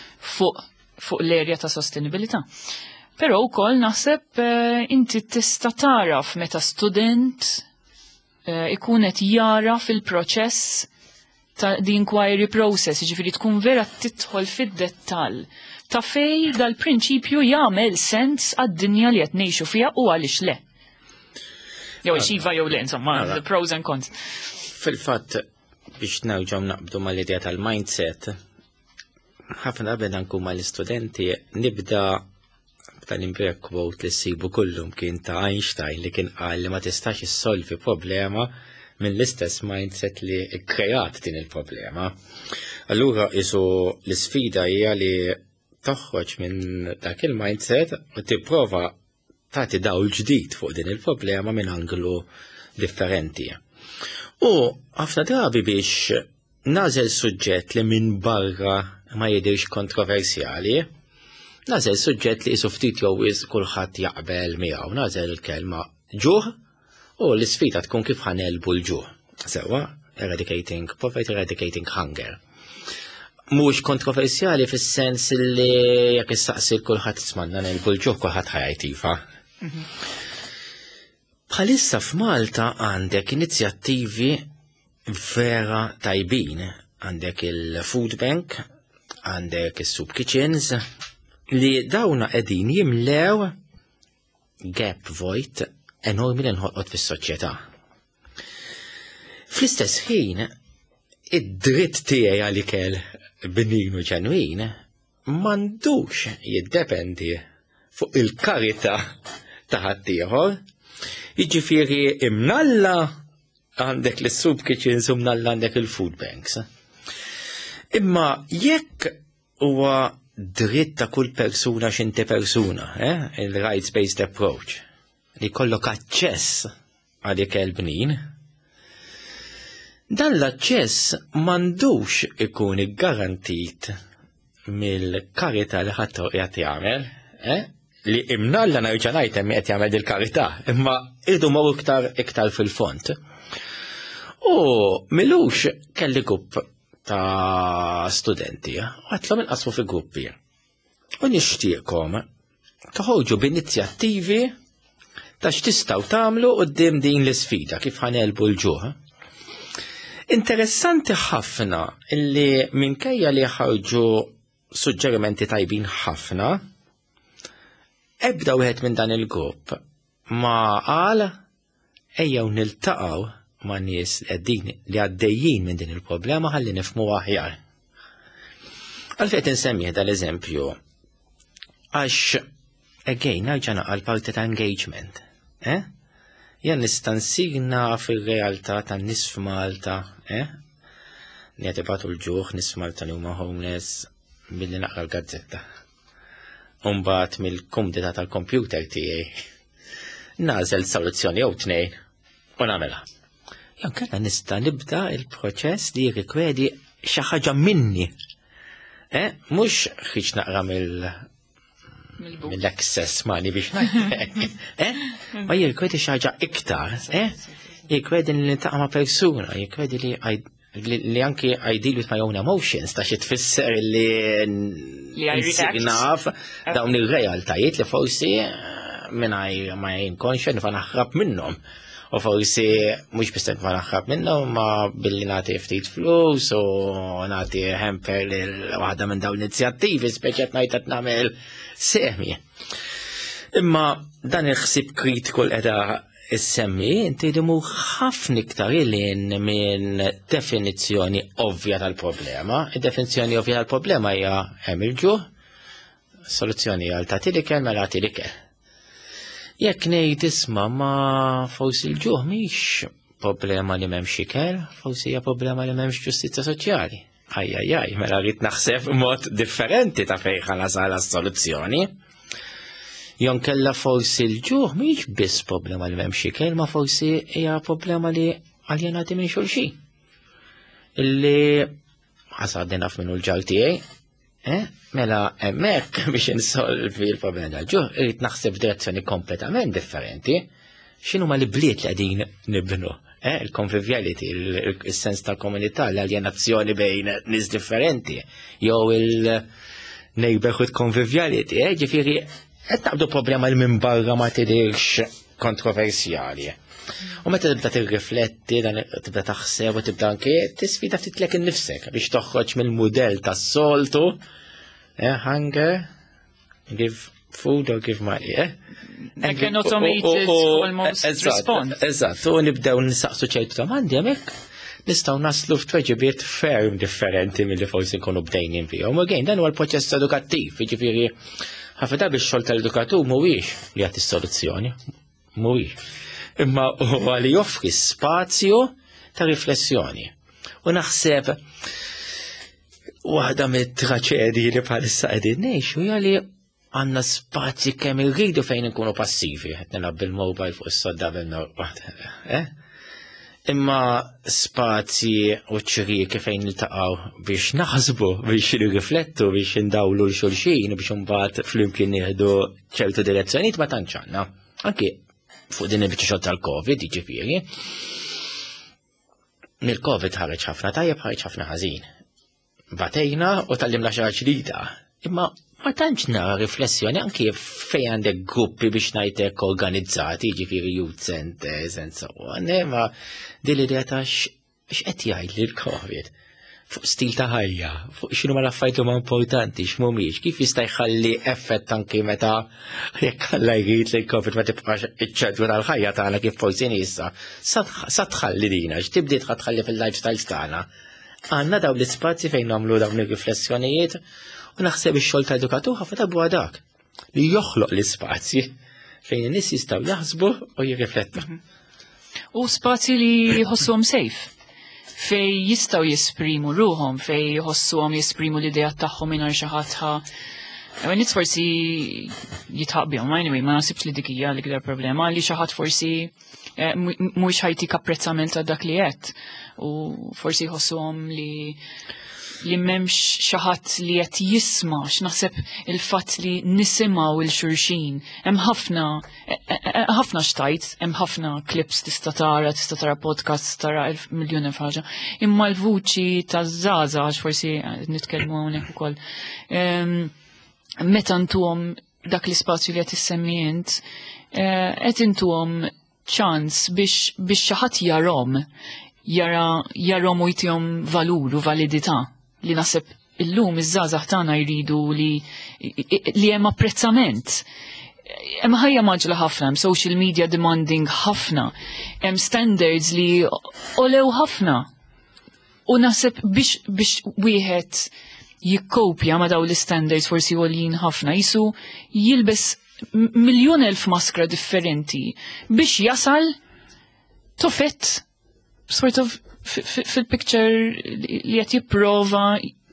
fuq l-erja ta' sostenibilità. Però wkoll naħseb inti tista' taraf meta student ikun qed jara fil-proċess ta' the inquiry process, ġifieri tkun vera tidħol fid-dettall ta' fej dal-prinċipju jagħmel sens għad-dinja li qed ngħixu fiha u għaliex le. Jew iva jew le, insomma, the pros and cons. Fil-fatt biex nerġgħu naqbdu mal-idea tal-mindset, ħafna qabel nkun mal-istudenti nibda tal-imbirek quote li ssibu kullum kien ta' Einstein li kien qal li ma tistax issolvi problema mill-istess mindset li kkreat din il-problema. Allura isu l-isfida hija li toħroġ minn dak il-mindset u tipprova tagħti dawl ġdid fuq din il-problema minn anglu differenti. U ħafna drabi biex nażel suġġett li minn barra ma jidirx kontroversjali, nażel suġġett li jisu ftit jew kulħadd jaqbel miegħu, nażel il-kelma ġuħ u l-isfida tkun kif ħanelbu l-ġuħ. Sewa, eradicating poverty, eradicating hunger. Mhux kontroversjali fis-sens li jekk issaqsi kulħadd ismanna nelbu l-ġuħ kulħadd ħajajtifa. Bħalissa f'Malta għandek inizjattivi vera tajbin, għandek il-Food Bank, għandek il-Soup Kitchens, li dawna qegħdin jimlew gap void enormi li nħolqot fis-soċjetà. Fl-istess ħin, id-dritt tiegħi għal ikel bnin u ġenwin m'għandux jiddependi fuq il-karità ta' ħaddieħor. Jiġifieri imnalla għandek l-soup kitchens u mnalla għandek il-food banks. Imma jekk huwa dritt ta' kull persuna x'inti persuna, il-rights-based approach, li kollok aċċess għalik il-bnin, dan l-aċċess m'għandux ikun garantit mill-karità li ħadd qed jagħmel, li imnalla nerġa' ngħid hemm qed jagħmel il-karità, imma irdu morru iktar fil-font. U milux kelli grupp ta' studenti, għatlhom inqasmu fi gruppi. U nixtieqkom toħorġu b'inizjattivi ta' x'tistgħu tagħmlu quddiem din l-isfida kif ħanelbu l-ġuħ. Interessanti ħafna illi minkejja li ħarġu suġġerimenti tajbin ħafna, ebda wieħed minn dan il-grupp ma qal ejjew niltaqgħu ma' nies li għaddejjin minn din il-problema ħalli nifhmu aħjar. Għalfejn insemmih dal-eżempju għax again nerġa' naqal parti ta' engagement. Jan nista' nsirna fir-realtà tan-nies f'Malta, li qed ibagħtu l-ġuħ nies f'Malta li huma homeless billi naqra l-gazzetta. Mbagħad mill-kumdita tal-kompjuter tiegħi nażel soluzzjoni jew tnejn u nagħmelha. Jew kellha nista' nibda il-proċess li jirrikwedi xi ħaġa minni. Mhux ħriġ naqra mill-access money biex ngħidlek. Ma jirrikwedi xi ħaġa iktar, jirrikwedi li niltaqa' ma' persuna, jirrikwedi li anki I deal with my own emotions ta' xi tfisser li naf dawn ir-realtajiet li forsi mingħajr ma jinkonxa nifa' naħrab minnhom. U forsi mhux biss ma naħrab minnhom ma billi nagħti ftit flus u nagħti hamper lil waħda minn dawn l-inizjattivi speċi qed ngħid qed nagħmel semi. Imma dan il-ħsieb kritiku qiegħda issemmi inti dimu ħafna iktar ilin minn definizzjoni ovvja tal-problema. Id-definizzjoni ovvja tal-problema hija hemm il-ġuħ, soluzzjoni għal tagħti l-ikel mela tagħti l-ikel. Jekk ngħid isma' ma forsi l-ġuħ mhix problema li m'hemmx ikel, forsi hija problema li m'hemmx ġustizzja soċjali. Ajjajaj, mela rrid naħseb mod differenti ta' fejn ħalasal għas-soluzzjoni. Jon kella forsi l-ġuħ mhix biss problema li m'hemmx ikel, ma forsi hija problema li aljenati minn xulxin. Illi ħasad naf minnu l-ġar tiegħi, mela hemmhekk biex insolvi l-problema tal-ġuħ irid naħseb direzzjoni kompletament differenti. X'inhuma l-bliet li qegħdin nibnu? Il-conviviality, il-sens ta' komunità, l-aljenazzjoni bejn nies differenti, jew il-neighborhood conviviality, ġifieri qed naqbdu problema li minn barra ma tidhirx kontroversjali. U meta tibda tirrifletti, tibda taħseb u tibda anke tisfida ftit lek innifsek biex toħroġ mill-mudell tas-soltu, hunger, give food or give money, Like an automated almost response. Eżatt, u nibdew nisaqsu ċertu domandi hemmhekk nistgħu naslu f'tweġibiet ferm differenti milli forsi nkunu bdejnin fihom. U again, dan huwa l-proċess edukattiv, jiġifieri ħafna drabi x-xogħol tal-edukatur mhuwiex li jagħti soluzzjoni, mhuwiex. Imma huwa li joffri spazju ta' riflessjoni. U naħseb waħda mit-traċedji li bħalissa qegħdin ngħixu hija li għandna spazji kemm irridu fejn inkunu passivi, qed nilgħab bil-mobile fuq is-sodda bil-norqod. Imma spazji u ċiriki fejn niltaqgħu biex naħsbu, biex nirriflettu, biex indawlu l-xulxin, biex imbagħad flimkien nieħdu ċertu direzzjonijiet ma tantx għandna. Anke fuq din il-biċċa tal-Covid, jiġifieri. Mill-Covid ħareġ ħafna tajjeb, ħareġ ħafna ħażin. Batejna u tallimna xi ħaġa ġdida. Imma ma tantx nara riflessjoni anke fejn għandek gruppi biex ngħidlek organizzati, jiġifieri youth centers and so on, ma din l-idea ta' x'qed jgħidli l-Covid. Fuq stil ta' ħajja, fuq x'inhuma l-affarijiet huma importanti, x'mhumiex, kif jista' jħalli effett anke meta jekk Alla jrid li l-Covid ma tibqax iċ-ċentru tal-ħajja tagħna kif forsi issa. Sa tħalli dina, x'tibdiet ħadħalli fil-lifestyles tagħna. Għandna dawn l-ispazji fejn nagħmlu dawn ir-riflessjonijiet u naħseb ix-xogħol ta' edukatur ħafna drabi dak. li joħloq l-ispazji fejn in-nies jistgħu jaħsbu u jirriflettu. U spazji li jħossuhom safe. Fej jistaw jesprimu ruhom, fej jħossuhom jesprimu l-idea tagħhom mingħajr xi ħadd nits forsi jitħabbihom, anyway, ma nasibx li dik hija l-iktar problema li xi ħadd forsi mhux ħajtik apprezzament għal dak li qed u forsi jħossuhom li m'hemmx xi ħadd li qed jisma' x'naħseb il-fatt li nisimgħu il xulxin. Hemm ħafna xtajt, hemm ħafna clips tista' tara podcast, tara miljun ħaġa. Imma l-vuċi taż-żgħażagħ forsi nitkellmu hawnhekk ukoll. Meta ntuhom dak l-ispazju li qed issemmi int, qed intuhom ċans biex xi ħadd jarhom u jtihom valur u validità. Li nasib illum iż-żgħażagħ tagħna jridu li hemm apprezzament. Hemm ħajja maġla ħafna, hemm social media demanding ħafna, hemm standards li olew ħafna. U nasib biex wieħed jikkopja ma' daw l-standards forsi għoljin ħafna, jisu jilbes miljun elf maskra differenti biex jasal tofet sort of fil-picture li qed jipprova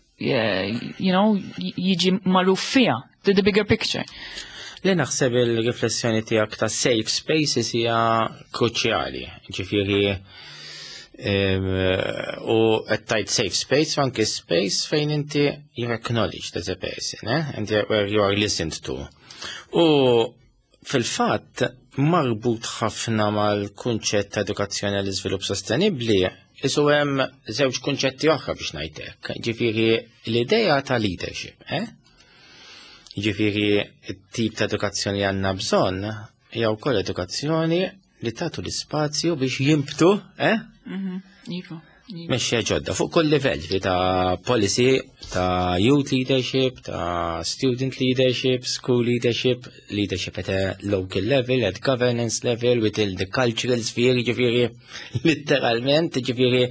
jiġi magħruf fiha, the bigger picture. Li naħseb il-riflessjoni tiegħek ta' safe spaces hija kruċjali. Ġifieri u qed tgħid safe space anke space fejn inti you acknowledge as a person, and where you are listened to. U fil-fatt marbut ħafna mal-kunċett ta' edukazzjoni għall iżvilupp sostenibbli. Isu hemm żewġ kunċetti oħra biex ngħidlek. Ġifieri l-idea ta' leadership, Ġifieri t-tip ta' edukazzjoni li għandna bżonn hija wkoll edukazzjoni li tagħtu l-ispazju biex jimbtu, mexxija ġodda fuq kull livell ta' policy, ta' youth leadership, ta' student leadership, school leadership, leadership at a local level, at governance level, within the cultural sphere, ġifieri literalment, ġifieri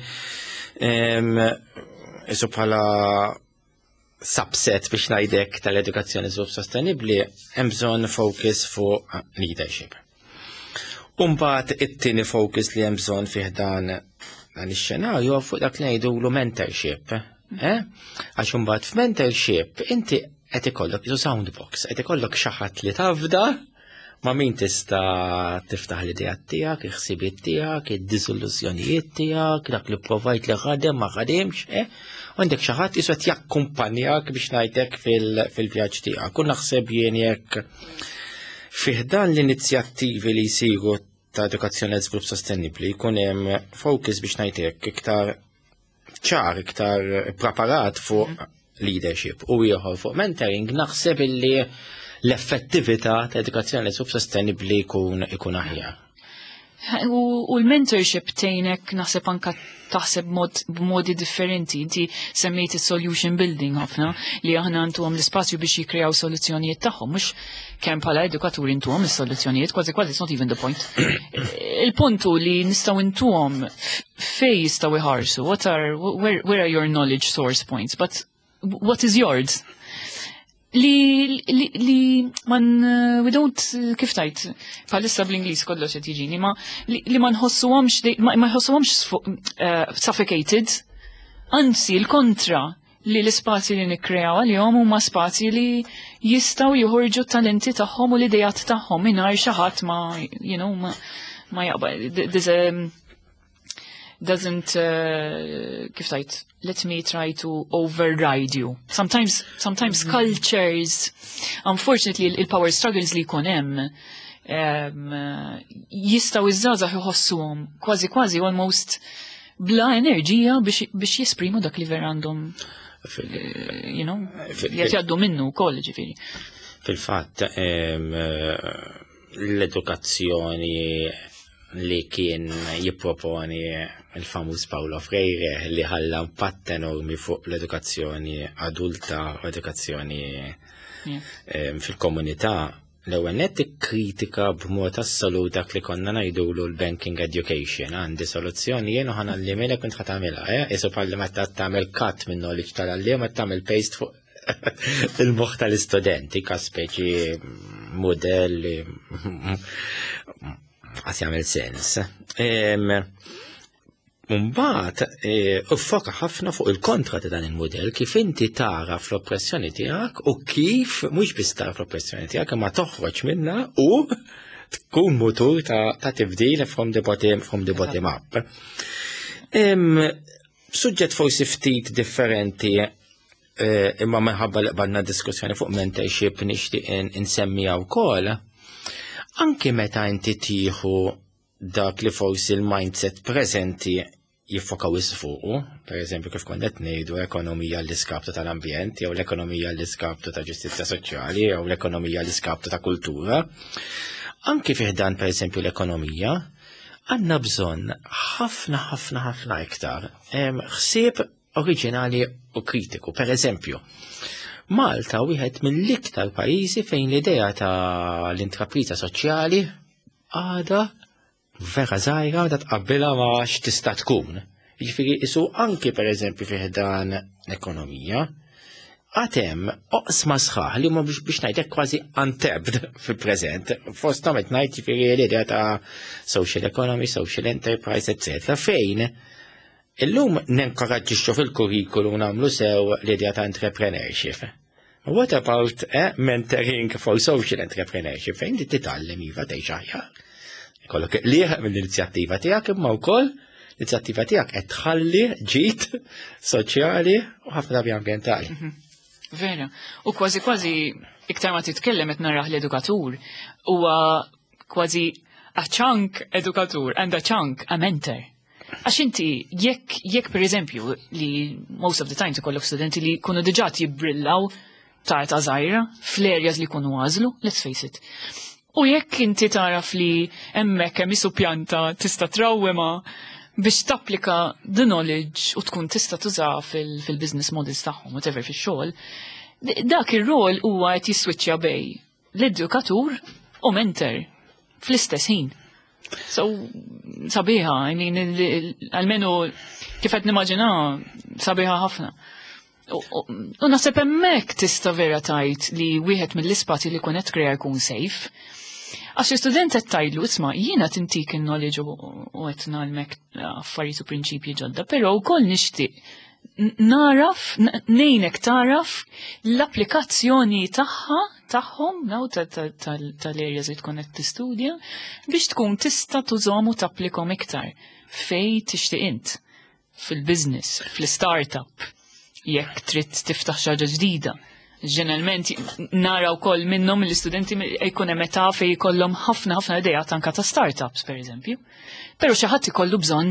isu bħala subset biex ngħidlek tal-edukazzjoni sostenibbli hemm bżonn focus fuq leadership. U mbagħad it-tieni focus li hemm bżonn fih dan ix-xenarju fuq dak li ngħidulu mentorship. Għax imbagħad f'mentorship inti qed ikollok soundbox, qed ikollok xi ħadd li tafda ma' min tista' tiftaħ l-idejat tiegħek, il-ħsibiet tiegħek, id-diżillużjonijiet tiegħek, dak li provajt li ħadem ma ħademx, għandek xi ħadd iswed jakkumpanjak biex ngħidlek fil-vjaġġ tiegħek. U naħseb jien jekk fih dan l-inizjattivi li jsiru ta' edukazzjoni għal żvilupp sostenibbli jkun hemm focus biex ngħidlek iktar ċar, iktar preparat fuq leadership u ieħor fuq mentoring, naħseb illi l-effettività ta' edukazzjoni sostenibbli ikun aħjar. U l-mentorship tejnek naħseb anka taħseb b'modi differenti. Inti semmejt solution building ħafna li aħna ntuhom l-ispazju biex jikkreaw soluzzjonijiet tagħhom, mhux kemm bħala edukaturi ntuhom is-soluzzjonijiet, kważi it's not even the point. Il-puntu li nistgħu ntuhom fejn jistgħu iħarsu, where are your knowledge source points, but what is yours? Li we don't kif tajt bħalissa bl-Ingliż kollox qed jiġini li ma nħossuhomx suffocated, anzi l-kontra li l-ispazji li nikkreaw għalihom huma spazji li jistgħu joħorġu talenti tagħhom u l-idejat tagħhom mingħajr xi ħadd ma jaqbad doesn't kif tajt let me try to override you. Sometimes cultures, unfortunately, il-power struggles li jkun hemm jistgħu iż-żgħażagħ iħossuhom kważi almost bla enerġija biex jesprimu dak li vera għandhom li jgħaddu minnu wkoll ġifieri. Fil-fatt l-edukazzjoni li kien jipproponi il-famuż Paulo Freire li ħalla impatt enormi fuq l-edukazzjoni adulta u edukazzjoni fil-komunità. L-ewwel nett ikkritika b'mod assolut dak li konna ngħidulu l-banking education. Għandi soluzzjoni jien u ħanallimilek kont ħadd tagħmilha, isu bħalli meta tagħmel cut minn knowledge tal-għalliem qed tagħmel paste fuq il-moħħ tal-istudenti ka speċi modell li għas jagħmel sens. Mbagħad uffoka ħafna fuq il-kontra ta' dan il-modell kif inti tara fl-oppressjoni tiegħek u kif mhux biss tara fl-oppressjoni tiegħek imma toħroġ minnha u tkun mutur ta' tibdil from the bottom up. Suġġett forsi ftit differenti imma minħabba li qbadna diskussjoni fuq mentorship nixtieq insemmija wkoll. Anki meta inti tieħu dak li forsi l-mindset preżenti jiffokaw isfuqu, per eżempju kif konnet ngħidu ekonomija l-iskaptu tal-ambjent, jew l-ekonomija l-iskaptu ta' ġustizzja soċjali, jew l-ekonomija l-iskaptu ta' kultura. Anki fih dan per eżempju l-ekonomija, għandna bżonn ħafna iktar ħsieb oriġinali u kritiku. Per eżempju, Malta wieħed mill-iktar pajjiżi fejn l-idea ta' l-intrapriża soċjali għada vera żgħira da tqabbilha ma' x'tista' tkun. Jiġifieri isu anki pereżempju fih dan l-ekonomija għad hemm oqsma sħaħ li huma biex ngħidlek kważi untapped fil-preżent. Fosthom qed ngħid jiġifieri l-idea ta' social economy, social enterprise, etc. fejn illum nenkoraġġixxu fil-kurrikulum nagħmlu sew l-idea ta' entrepreneurship. What about mentoring for social entrepreneurship fejn li titgħallem iva tgħix aħjar? Kollok liħ mill-inizjattiva tiegħek imma wkoll l-inizjattiva tiegħek qed tħalli ġid soċjali u ħafna drabi ambjentali. Vera. U kważi iktar ma titkellem qed naraħ l-edukatur huwa kważi a chunk edukatur and a chunk a mentor. Għax inti jekk pereżempju li most of the time ikollok studenti li jkunu diġà jibbrillaw ta' żgħira fl-areas li jkunu għażlu, let's face it. U jekk inti taraf li hemmhekk hemm isu pjanta tista' trawwema biex tapplika the knowledge u tkun tista' tuża fil-business models tagħhom whatever fix-xogħol, dak ir-rol huwa qed jiswiċċja bej l-edukatur u mentor fl-istess ħin. So sabiħa, almenu kif qed nimmaġina sabiħa ħafna. U naħseb hemmhekk tista' vera tgħid li wieħed mill-ispazji li kun qed krea jkun safe. Għax student qed tgħidlu isma' jiena tintik in-knowledge u qed nagħlmek affarijiet u prinċipji ġodda, però wkoll nixtieq naraf ngħinek taraf l-applikazzjoni tagħhom tal-areas li tkun qed tistudja biex tkun tista' tużhom u tapplikhom iktar fejn tixtieq int fil-business, fl-startup, jekk trid tiftaħ xi ħaġa ġdida. Ġeneralment nara wkoll minnhom l-istudenti jkun hemm età fejn jkollhom ħafna idejat anke ta' startups pereżempju. Però xi ħadd ikollu bżonn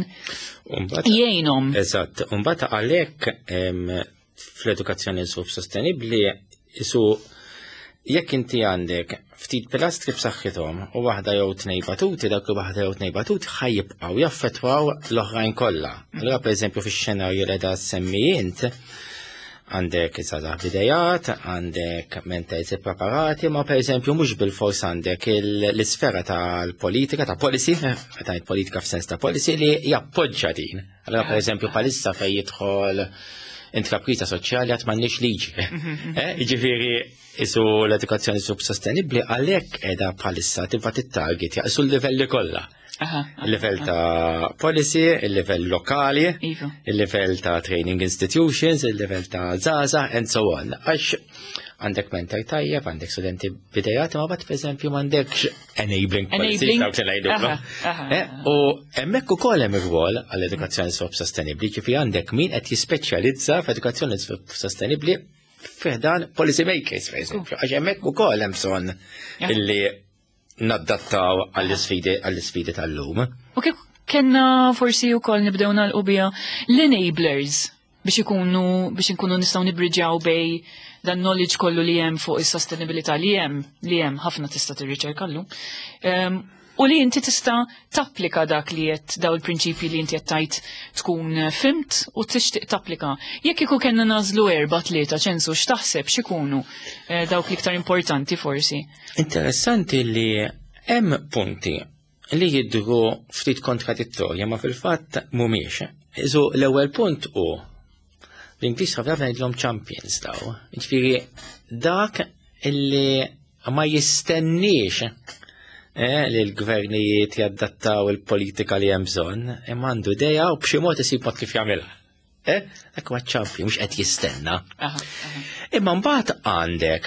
jgħinhom. Eżatt, imbagħad għalhekk fl-edukazzjoni sostenibbli isu jekk inti għandek ftit pilastri b'saħħithom u waħda jew tnej batuti dak li waħda jew tnej batuti ħajjibqgħu jaffettwaw l-oħrajn kollha. Allura pereżempju fix-xenarju li qed semmi int għandek iżgħar bidejat, għandek mentors preparati, ma pereżempju mhux bil-fors għandek l-isfera tal-politika, ta' policy, qed politika f'sens ta' policy li jappoġġja din. Allura pereżempju bħalissa fejn jidħol intrapriża soċjali għad m'għandniex liġi. Jiġifieri isu l-edukazzjoni sostenibbli għalhekk qiegħda bħalissa tibgħat it-target jaqsu l-livelli kollha. Il-level ta' policy, il-level lokali, il-level ta' training institutions, il-level ta' zaza, and so on. Għax għandek mentor tajjeb, għandek studenti bidejat, ma bat per esempio m'għandekx enabling policy, dawk li ngħidu. U hemmhekk ukoll hemm ir-rwol għall-edukazzjoni sostenibbli, ġifi għandek min qed jispeċjalizza f'edukazzjoni sostenibbli f'dan policy makers, per esempio. Għax hemmhekk ukoll hemm bżonn illi naddattaw għall-sfidi tal-lum. U kif kena forsi wkoll nibdew nagħlqu biha l-enablers biex inkunu nistgħu nibbriġġjaw bej dan knowledge kollu li hemm fuq is-sostenibilità li hemm ħafna tista' tirriċerkallu. U li inti tista' tapplika dak li qed daw il-prinċipji li inti qed tajt tkun fimt u tixtieq tapplika. Jekk ikun kellna nażlu 4-3 ċensu x'taħseb x'ikunu dawk l-iktar importanti forsi. Interessanti li hemm punti li jidru ftit kontradittorja ma fil-fatt mhumiex. Iżu l-ewwel punt hu L-Ingliż ħafna ngħidlhom champions daw. Ġifieri dak illi ma jistenniex li l-gvernijiet jaddattaw il-politika li hemm bżonn, imma għandu idea u b'xi mod isib mod kif jagħmilha. Dak huwa champion mhux qed jistenna. Imma mbagħad għandek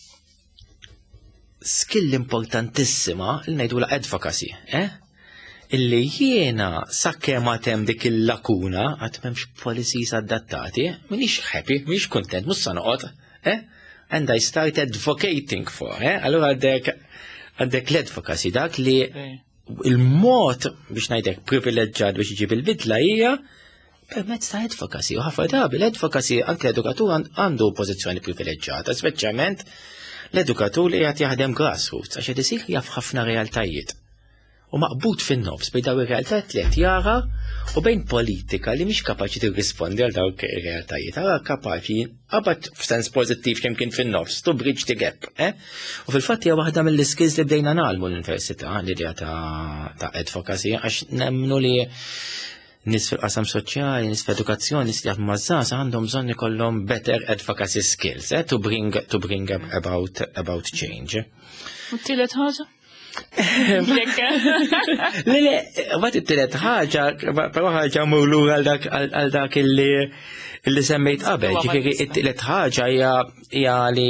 skill importantissima li ngħidula advocacy, illi jiena sakemm għatem dik il-lakuna għad m'hemmx policies adattati, m'iniex happy, m'iniex content, mhux sa noqgħod, and I started advocating for, allura għandek l-advocacy dak li il-mod biex ngħidlek privileġġjat biex iġib il-bidla hija permezz ta' advocacy. U ħafna drabi l-advocacy anke l-edukatur għandu pożizzjoni privileġġjata, speċjalment l-edukatur li qed jaħdem grassroots għax qed isir jaf ħafna realtajiet. U maqbud fin-nofs bejn dawn ir-realtajiet li qed jara u bejn politika li mhix kapaċi tirrispondi għal dawk ir-realtajiet. Ara kapaċi qabad f'sens pożittiv x'imkien fin-nofs to bridge the gap. U fil-fatt hija waħda mill-skills li bdejna nagħmlu l-università l-idea ta' advocacy għax nemmnu li nies fil-qasam soċjali, nies f'edukazzjoni, nies li jaħdmu maż-żgħażagħ għandhom bżonn ikollhom better advocacy skills to bring about change. U t-tielet ħaġa? Le, għat it-tielet ħaġa, però ħaġa mawlur għal dak illi semmejt qabel, ġifieri it-tielet ħaġa hija li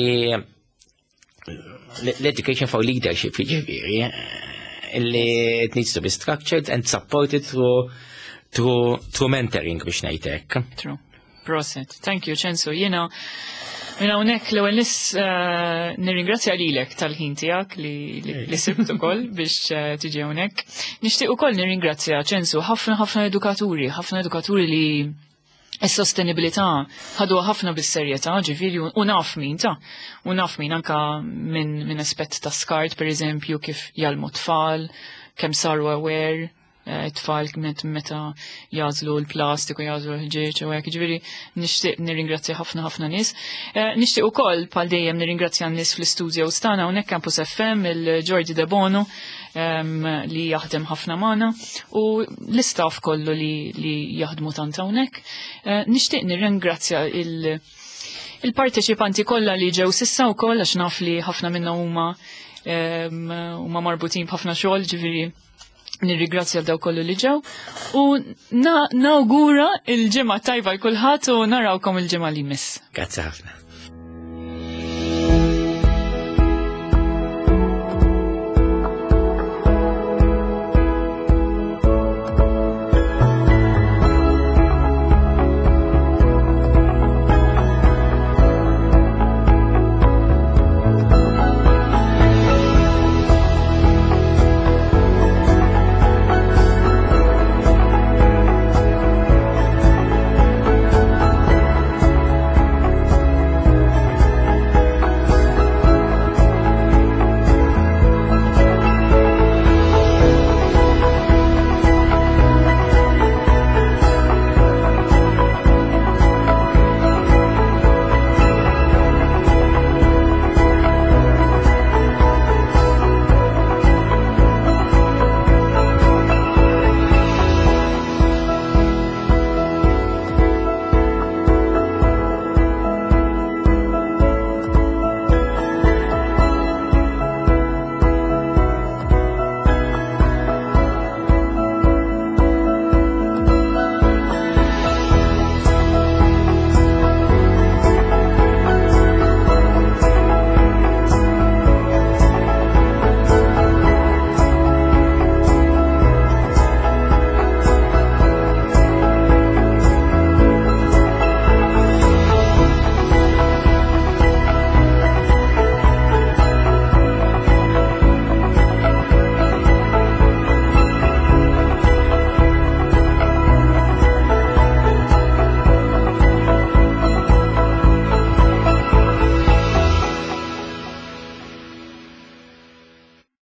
l-education for leadership, ġifieri, illi it needs to be structured and supported through mentoring biex ngħidlek. True. Proset. Thank you, Censo. Jiena hawnhekk l-ewwel nirringrazzja lilek tal-ħin tiegħek li sibt ukoll biex tiġi hawnhekk. Nixtieq ukoll nirringrazzja Censo ħafna edukaturi li s-sostenibilità ħadu ħafna bis-serjetà, ġifieri u naf min anka minn aspett ta' skart pereżempju kif jalmu tfal, kemm saru aware tfal meta jażlu l-plastiku, jażlu l-ħġieġ u hekk, ġifieri nixtieq nirringrazzja ħafna nies. Nixtieq ukoll bħal dejjem nirringrazzja n-nies fl-istudju stana hawnhekk Campus FM il-Jordi De Bono li jaħdem ħafna magħna u l-istaff kollu li jaħdmu tant hawnhekk. Nixtieq nirringrazzja il-parteċipanti kollha li ġew sissa wkoll għax naf li ħafna minnhom huma marbutin b'ħafna xogħol, ġifieri nirringrazzja daw kollu li ġew u nawgura il-ġimgħa tajba l kulħadd u narawkom il-ġimgħa li jmiss. Grazzi ħafna.